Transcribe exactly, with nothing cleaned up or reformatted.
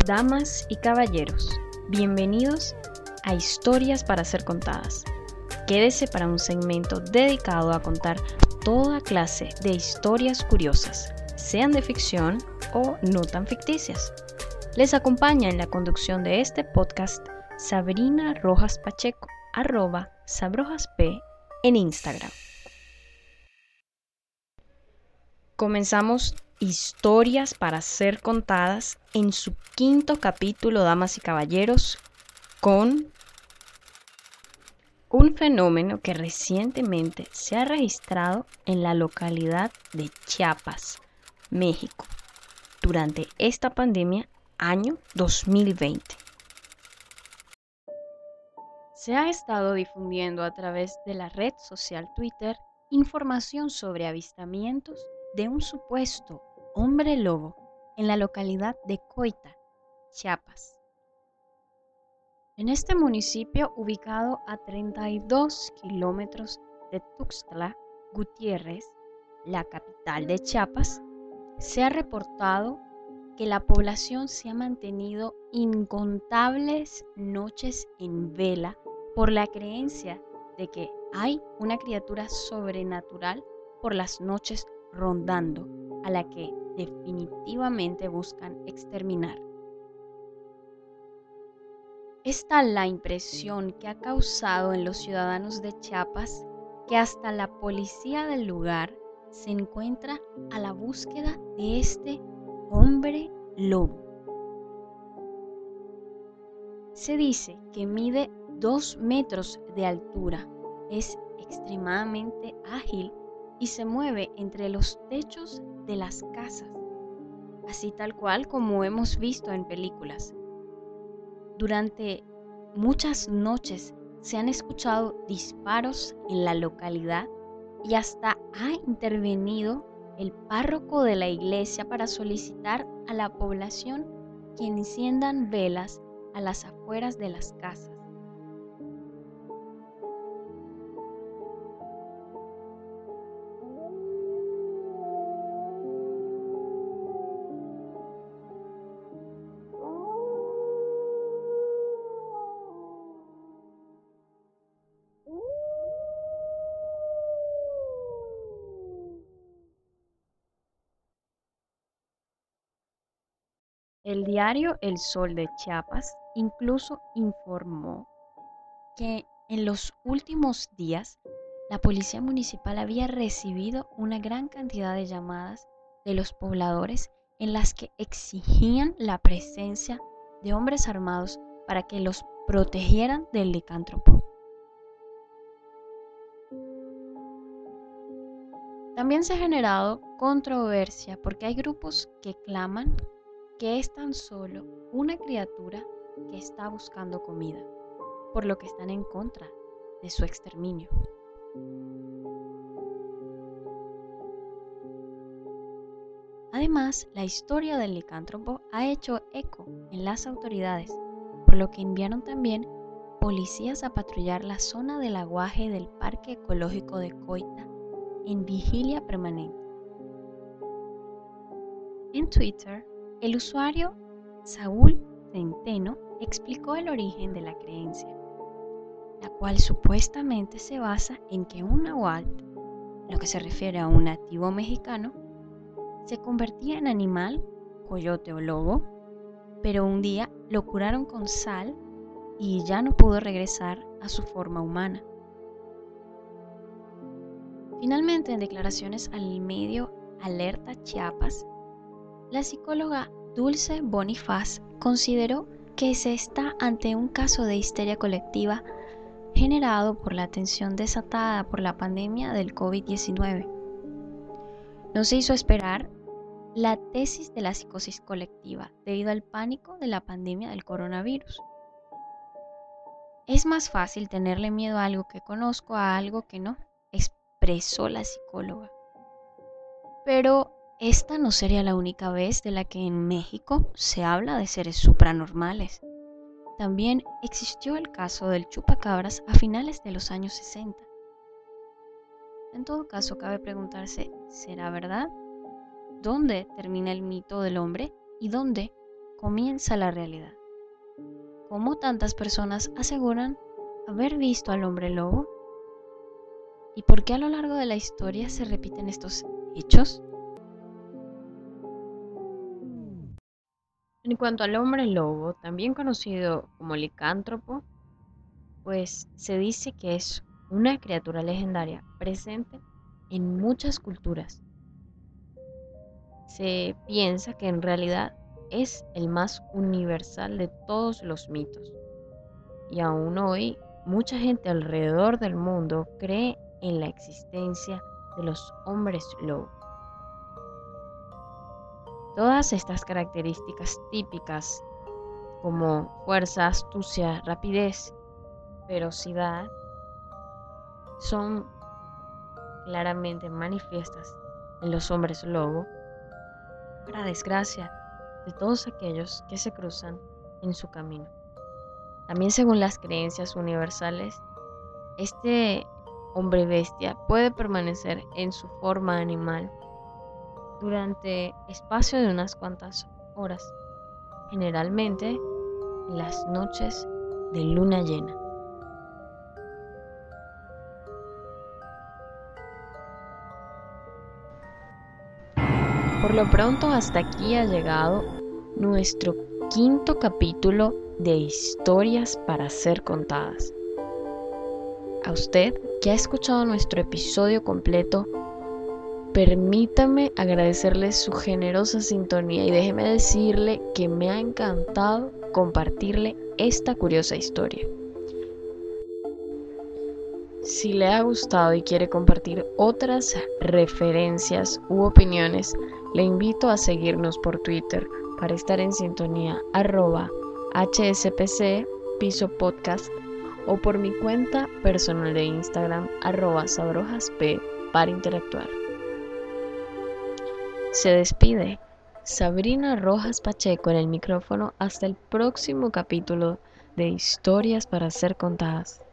Damas y caballeros, bienvenidos a Historias para ser contadas. Quédese para un segmento dedicado a contar toda clase de historias curiosas, sean de ficción o no tan ficticias. Les acompaña en la conducción de este podcast Sabrina Rojas Pacheco, arroba sabrojasp en Instagram. Comenzamos Historias para ser contadas en su quinto capítulo, damas y caballeros, con un fenómeno que recientemente se ha registrado en la localidad de Chiapas, México, durante esta pandemia año dos mil veinte. Se ha estado difundiendo a través de la red social Twitter información sobre avistamientos de un supuesto hombre lobo en la localidad de Coita, Chiapas. En este municipio, ubicado a treinta y dos kilómetros de Tuxtla Gutiérrez, la capital de Chiapas, se ha reportado que la población se ha mantenido incontables noches en vela por la creencia de que hay una criatura sobrenatural por las noches rondando, a la que definitivamente buscan exterminar. Es tal la impresión que ha causado en los ciudadanos de Chiapas que hasta la policía del lugar se encuentra a la búsqueda de este hombre lobo. Se dice que mide dos metros de altura, es extremadamente ágil y se mueve entre los techos de las casas, así tal cual como hemos visto en películas. Durante muchas noches se han escuchado disparos en la localidad y hasta ha intervenido el párroco de la iglesia para solicitar a la población que enciendan velas a las afueras de las casas. El diario El Sol de Chiapas incluso informó que en los últimos días la policía municipal había recibido una gran cantidad de llamadas de los pobladores en las que exigían la presencia de hombres armados para que los protegieran del licántropo. También se ha generado controversia porque hay grupos que claman que es tan solo una criatura que está buscando comida, por lo que están en contra de su exterminio. Además, la historia del licántropo ha hecho eco en las autoridades, por lo que enviaron también policías a patrullar la zona del aguaje del Parque Ecológico de Coita en vigilia permanente. En Twitter, el usuario Saúl Centeno explicó el origen de la creencia, la cual supuestamente se basa en que un nahuatl, lo que se refiere a un nativo mexicano, se convertía en animal, coyote o lobo, pero un día lo curaron con sal y ya no pudo regresar a su forma humana. Finalmente, en declaraciones al medio Alerta Chiapas, la psicóloga Dulce Bonifaz consideró que se está ante un caso de histeria colectiva generado por la tensión desatada por la pandemia del covid diecinueve. No se hizo esperar la tesis de la psicosis colectiva debido al pánico de la pandemia del coronavirus. Es más fácil tenerle miedo a algo que conozco a algo que no, expresó la psicóloga. Pero esta no sería la única vez de la que en México se habla de seres supranormales. También existió el caso del chupacabras a finales de los años sesenta. En todo caso, cabe preguntarse, ¿será verdad? ¿Dónde termina el mito del hombre y dónde comienza la realidad. ¿Cómo tantas personas aseguran haber visto al hombre lobo? ¿Y por qué a lo largo de la historia se repiten estos hechos? En cuanto al hombre lobo, también conocido como licántropo, pues se dice que es una criatura legendaria presente en muchas culturas. Se piensa que en realidad es el más universal de todos los mitos. Y aún hoy, mucha gente alrededor del mundo cree en la existencia de los hombres lobo. Todas estas características típicas, como fuerza, astucia, rapidez, ferocidad, son claramente manifiestas en los hombres lobo, para desgracia de todos aquellos que se cruzan en su camino. También, según las creencias universales, este hombre bestia puede permanecer en su forma animal durante espacio de unas cuantas horas, generalmente en las noches de luna llena. Por lo pronto, hasta aquí ha llegado nuestro quinto capítulo de Historias para ser contadas. A usted que ha escuchado nuestro episodio completo, permítame agradecerle su generosa sintonía y déjeme decirle que me ha encantado compartirle esta curiosa historia. Si le ha gustado y quiere compartir otras referencias u opiniones, le invito a seguirnos por Twitter para estar en sintonía arroba hspc piso podcast o por mi cuenta personal de Instagram arroba sabrojasp para interactuar. Se despide Sabrina Rojas Pacheco en el micrófono hasta el próximo capítulo de Historias para ser contadas.